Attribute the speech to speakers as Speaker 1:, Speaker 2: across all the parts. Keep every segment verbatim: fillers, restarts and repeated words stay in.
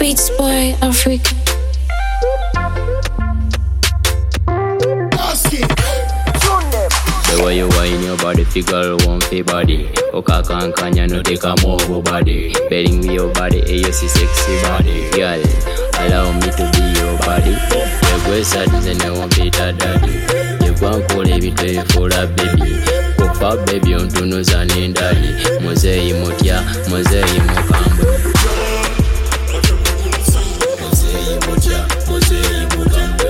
Speaker 1: Beats boy, Africa.
Speaker 2: The way you wine your body, figure won't feel body. Oka kankanya no take a move body. Betting me your body, a you see sexy body. Girl, allow me to be your body. You go sad and I won't be that daddy. You go and call every day for a baby. Go for baby on to know Zani daddy. Mosei motia, mosei mokambo. Mosei motia, mosei mokambo.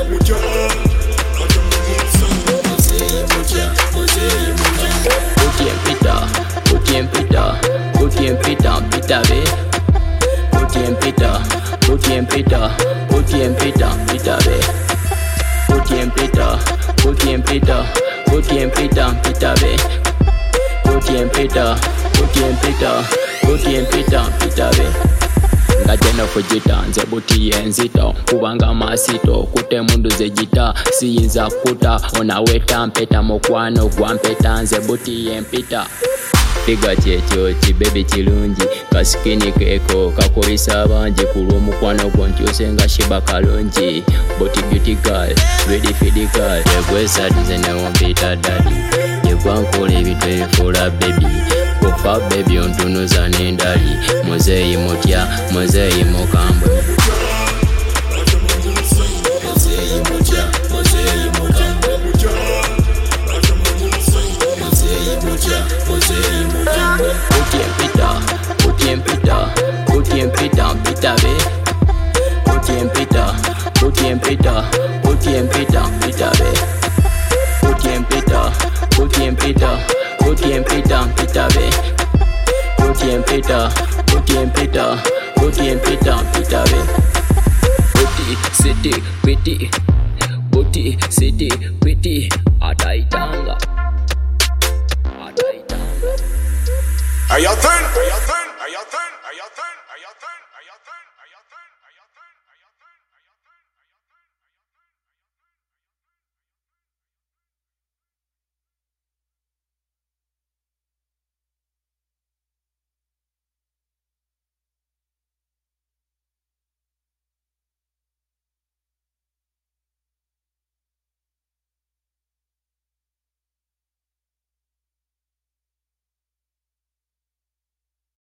Speaker 2: Put in Peter, put in Peter, put in Peter, Peter be. Put in Peter, put in Peter, put in Peter, Peter be. Put in Peter, put in Peter, put in Peter, Peter be. Put in Peter, put in Peter, put in Peter, Peter be. Ngajena kujita nze buti enzito kubanga masito kute mundu zejita siyinza kuta onaweta mpeta mokwano gwa mpeta nze buti empita Figa kyekyo kibebi kirungi kasikini keeko kakolisa bangi kulwa omukwano gwo ntyuse nga shiba kalungi buti beauty girl ready for the girl egwesadize newompita daddy yegwankola ebintu ebifuula baby kufa baby ontunuza n'endali muzeeyi mutya muzeeyi mukambwe muzeeyi mutya muzeeyi mukambwe muzeeyi mutya muzeeyi mukambwe Put in Peter, put in Peter, put in Peter, Peter be. Put in Peter, put in Peter, put in Peter, Peter be. Put in Peter, put in Peter, put in Peter, Peter be. Put in Peter, put in Peter, put in Peter, Peter be. Booty city pretty, booty city pretty, Ataitanga, Ataitanga.
Speaker 3: Are you turn? Are you turn?